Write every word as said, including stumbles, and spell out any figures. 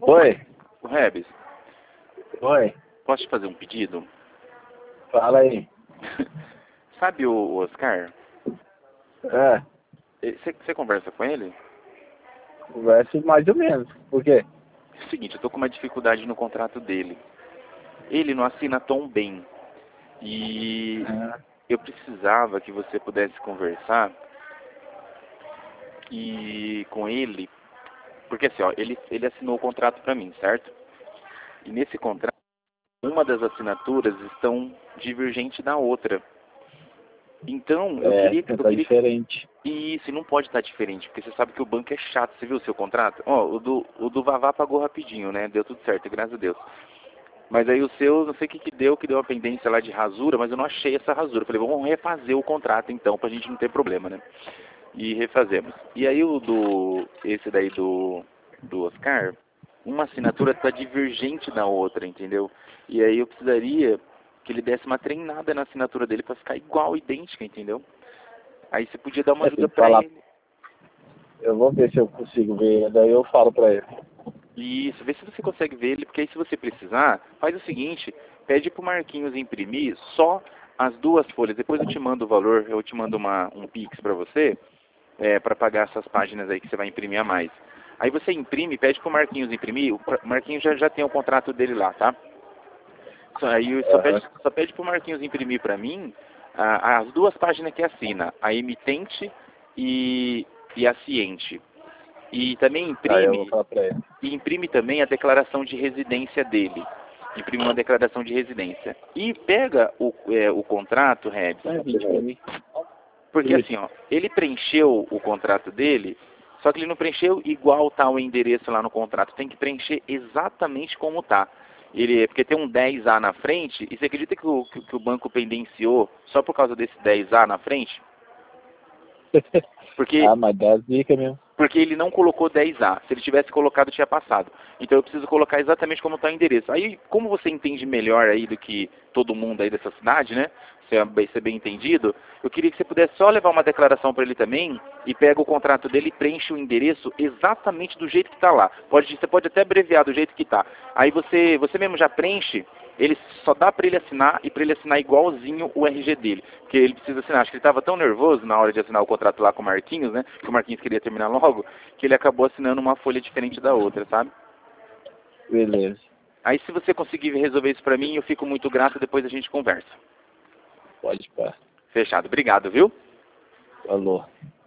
Oi, O Rebes, oi, posso te fazer um pedido? fala aí. Sabe o Oscar? É, Você conversa com ele? conversa mais ou menos. Por quê? É o seguinte, eu tô com uma dificuldade no contrato dele. Ele não assina tão bem. E Ah, eu precisava que você pudesse conversar e com ele, porque assim, ó, ele, ele assinou o contrato para mim, certo? E nesse contrato, uma das assinaturas estão divergente da outra. Então, eu é, queria, eu tá queria diferente. e isso não pode estar diferente, porque você sabe que o banco é chato. Você viu o seu contrato? Ó, o do, o do Vavá pagou rapidinho, né? Deu tudo certo, graças a Deus. Mas aí o seu, não sei o que que deu, que deu uma pendência lá de rasura, mas eu não achei essa rasura. Falei, vamos refazer o contrato então, pra gente não ter problema, né? E refazemos. E aí o do, esse daí do, do Oscar, uma assinatura tá divergente da outra, entendeu? E aí eu precisaria que ele desse uma treinada na assinatura dele pra ficar igual, idêntica, entendeu? Aí você podia dar uma É, tem ajuda que pra falar. ele. Eu vou ver se eu consigo ver, daí eu falo pra ele. Isso, vê se você consegue ver ele, porque aí se você precisar, faz o seguinte, pede pro Marquinhos imprimir só as duas folhas, depois eu te mando o valor, eu te mando uma, um Pix pra você, é, para pagar essas páginas aí que você vai imprimir a mais. Aí você imprime, pede pro Marquinhos imprimir, o Marquinhos já, já tem o contrato dele lá, tá? Só, aí só pede, Aham. só pede pro Marquinhos imprimir pra mim ah, as duas páginas que assina, a emitente e, e a ciente. E também Aí eu vou imprime falar pra ele. e imprime também a declaração de residência dele. Imprime uma declaração de residência. E pega o, é, o contrato, Rebs, É, vinte pra mim. porque Isso. assim, ó, ele preencheu o contrato dele, só que ele não preencheu igual tá o endereço lá no contrato. Tem que preencher exatamente como tá. Ele, porque tem um dez A na frente, e você acredita que o, que, que o banco pendenciou só por causa desse dez A na frente? Porque Ah, mas dá as dicas mesmo. porque ele não colocou dez A. Se ele tivesse colocado, tinha passado. Então eu preciso colocar exatamente como está o endereço. Aí, como você entende melhor aí do que todo mundo aí dessa cidade, né? Você vai ser bem entendido. Eu queria que você pudesse só levar uma declaração para ele também e pega o contrato dele e preenche o endereço exatamente do jeito que está lá. Pode, você pode até abreviar do jeito que está. Aí você, você mesmo já preenche. Ele só dá para ele assinar e para ele assinar igualzinho o R G dele. Porque ele precisa assinar. Acho que ele estava tão nervoso na hora de assinar o contrato lá com o Marquinhos, né? Que o Marquinhos queria terminar logo, que ele acabou assinando uma folha diferente da outra, sabe? Beleza. Aí se você conseguir resolver isso para mim, eu fico muito grato, depois a gente conversa. Pode pá. Fechado. Obrigado, viu? Falou.